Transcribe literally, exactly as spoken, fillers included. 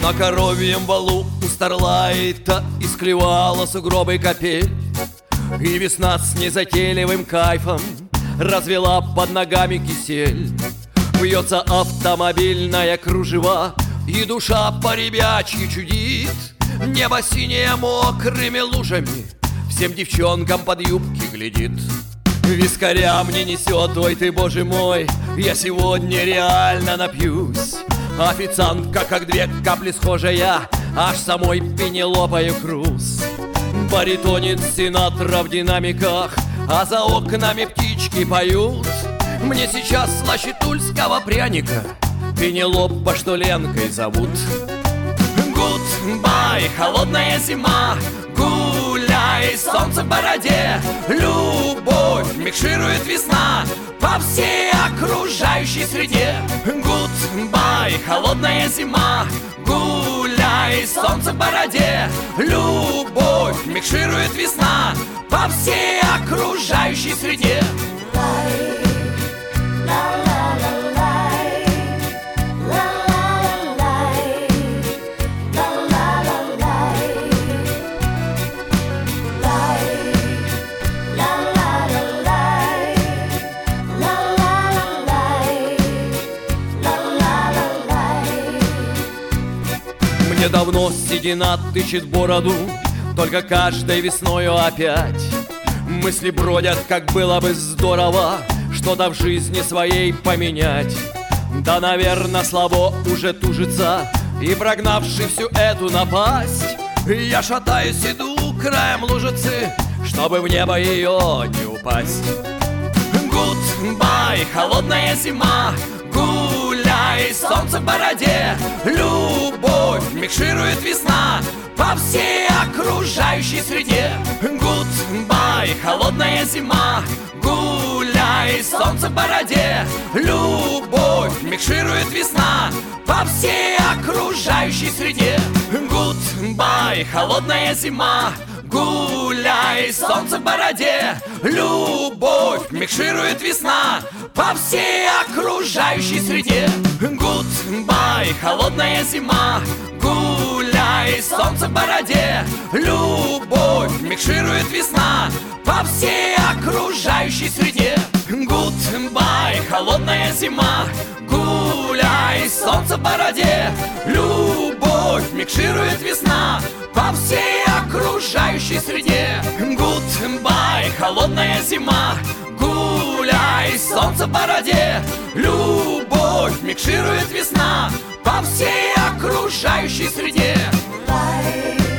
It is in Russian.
На коровьем валу у Старлайта исклевала сугробы капель, и весна с незатейливым кайфом развела под ногами кисель. Вьется автомобильная кружева, и душа по-ребячьи чудит. Небо синее мокрыми лужами всем девчонкам под юбки глядит. Вискаря мне несет, ой ты, боже мой, я сегодня реально напьюсь. Официантка, как две капли схожая, аж самой Пенелопою Круз. Баритонит Синатра в динамиках, а за окнами птички поют. Мне сейчас слаще тульского пряника Пенелопа, что Ленкой зовут. Гудбай, холодная зима, гуляй, солнце в бороде. Любовь микширует весна по всей окружающей среде. Гудбай, холодная зима, гуляй, солнце в бороде. Любовь микширует весна по всей окружающей среде. Мне давно седина тычет бороду, только каждой весною опять мысли бродят, как было бы здорово что-то в жизни своей поменять. Да, наверное, слабо уже тужится, и прогнавши всю эту напасть, я шатаюсь, иду краем лужицы, чтобы в небо ее не упасть. Гудбай, холодная зима, гуляй, солнце в бороде. Любовь микширует весна по всей окружающей среде. Гудбай, холодная зима, гуляй, солнце в бороде. Любовь микширует весна по всей окружающей среде. Гудбай, холодная зима, гуляй, солнце в бороде. Любовь микширует весна по всей окружающей среде. Гудбай, холодная зима, гуляй, солнце в бороде. Любовь микширует весна по всей окружающей среде. Гудбай, холодная зима, гуляй, солнце в бороде. Любовь микширует весна по всей окружающей среде. Гудбай, холодная зима, гуляй, солнце в бороде. Любовь микширует весна по всей окружающей среде.